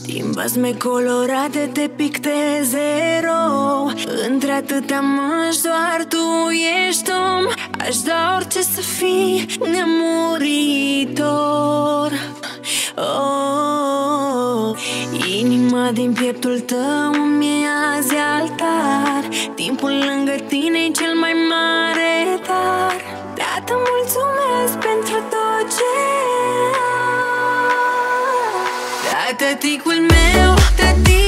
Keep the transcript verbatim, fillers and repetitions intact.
Din basme colorate te pictezero. Între atâtea măști doar tu ești om. Aș da orice să fii nemuritor. Oh, inima din pieptul tău mi-e azi altar. Timpul lângă tine-i cel mai mare dar. Tată, mulțumesc pentru tot ce ai. Tăticul meu, tăticul